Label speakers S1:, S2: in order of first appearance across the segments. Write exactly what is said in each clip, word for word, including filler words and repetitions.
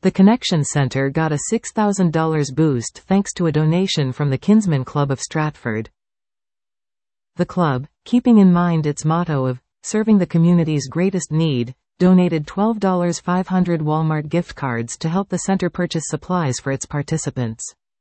S1: The Connection Center got a six thousand dollars boost thanks to a donation from the Kinsmen Club of Stratford. The club, keeping in mind its motto of serving the community's greatest need, donated twelve thousand five hundred Walmart gift cards to help the center purchase supplies for its participants.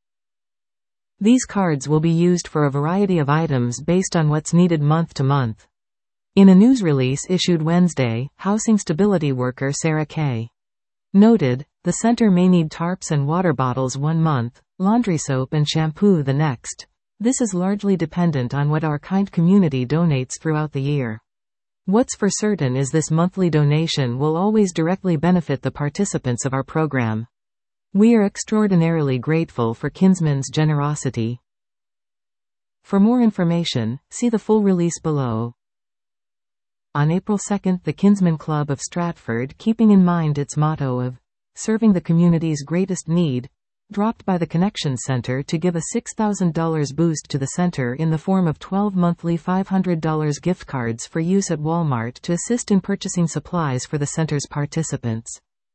S1: These cards will be used for a variety of items based on what's needed month to month. In a news release issued Wednesday, housing stability worker Sarah K. noted, the center may need tarps and water bottles one month, laundry soap and shampoo the next. This is largely dependent on what our kind community donates throughout the year. What's for certain is this monthly donation will always directly benefit the participants of our program. We are extraordinarily grateful for Kinsmen's generosity. For more information, see the full release below. On April second, the Kinsmen Club of Stratford, keeping in mind its motto of serving the community's greatest need, dropped by the Connection Center to give a six thousand dollars boost to the center in the form of twelve monthly five hundred dollars gift cards for use at Walmart to assist in purchasing supplies for the center's participants.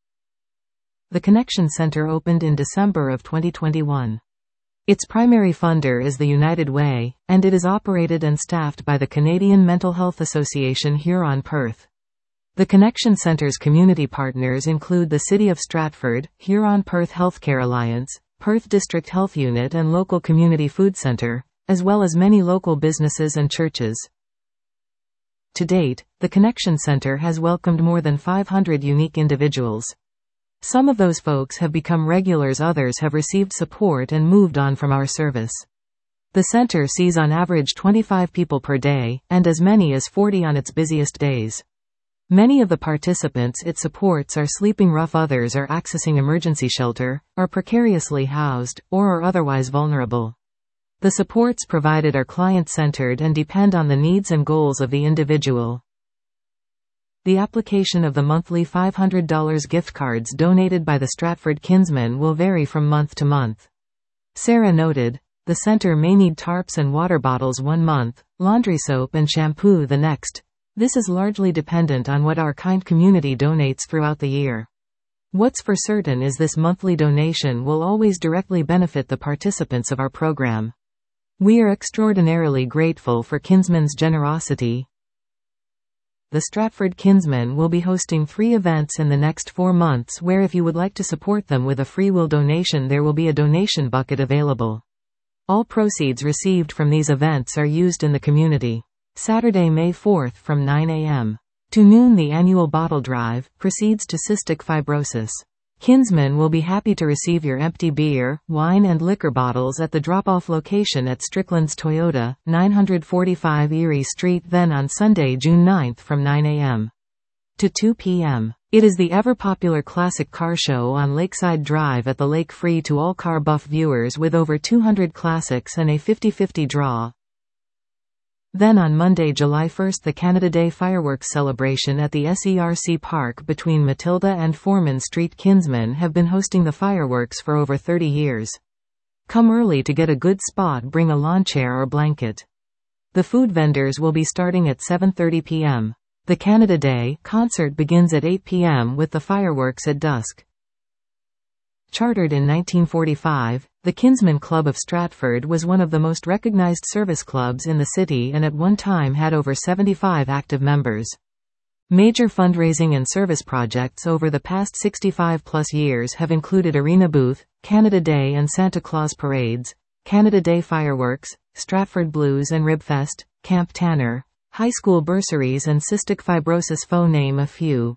S1: The Connection Center opened in December of twenty twenty-one. Its primary funder is the United Way, and it is operated and staffed by the Canadian Mental Health Association Huron-Perth. The Connection Center's community partners include the City of Stratford, Huron-Perth Healthcare Alliance, Perth District Health Unit and local Community Food Center, as well as many local businesses and churches. To date, the Connection Center has welcomed more than five hundred unique individuals. Some of those folks have become regulars, others have received support and moved on from our service. The center sees on average twenty-five people per day, and as many as forty on its busiest days. Many of the participants it supports are sleeping rough, others are accessing emergency shelter, are precariously housed, or are otherwise vulnerable. The supports provided are client-centered and depend on the needs and goals of the individual. The application of the monthly five hundred dollars gift cards donated by the Stratford Kinsmen will vary from month to month. Sarah noted, the center may need tarps and water bottles one month, laundry soap and shampoo the next. This is largely dependent on what our kind community donates throughout the year. What's for certain is this monthly donation will always directly benefit the participants of our program. We are extraordinarily grateful for Kinsmen's generosity. The Stratford Kinsmen will be hosting three events in the next four months where if you would like to support them with a free will donation there will be a donation bucket available. All proceeds received from these events are used in the community. Saturday, May fourth from nine a m to noon the annual bottle drive proceeds to cystic fibrosis. Kinsmen will be happy to receive your empty beer, wine and liquor bottles at the drop-off location at Strickland's Toyota, nine forty-five Erie Street, then on Sunday, June ninth from nine a m to two p m It is the ever-popular classic car show on Lakeside Drive at the lake, free to all car buff viewers with over two hundred classics and a fifty-fifty draw. Then on Monday, July first, the Canada Day fireworks celebration at the S E R C Park between Matilda and Foreman Street. Kinsmen have been hosting the fireworks for over thirty years. Come early to get a good spot, bring a lawn chair or blanket. The food vendors will be starting at seven thirty p m The Canada Day concert begins at eight p m with the fireworks at dusk. Chartered in nineteen forty-five, the Kinsmen Club of Stratford was one of the most recognized service clubs in the city and at one time had over seventy-five active members. Major fundraising and service projects over the past sixty-five plus years have included Arena Booth, Canada Day and Santa Claus parades, Canada Day fireworks, Stratford Blues and Ribfest, Camp Tanner, high school bursaries and cystic fibrosis, to name a few.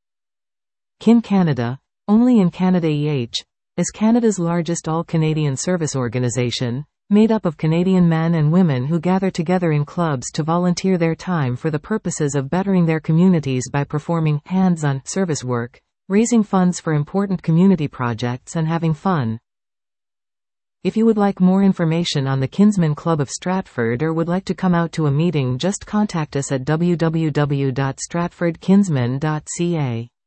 S1: Kin Canada, only in Canada E H, is Canada's largest all-Canadian service organization, made up of Canadian men and women who gather together in clubs to volunteer their time for the purposes of bettering their communities by performing hands-on service work, raising funds for important community projects and having fun. If you would like more information on the Kinsmen Club of Stratford or would like to come out to a meeting, just contact us at w w w dot stratford kinsmen dot c a.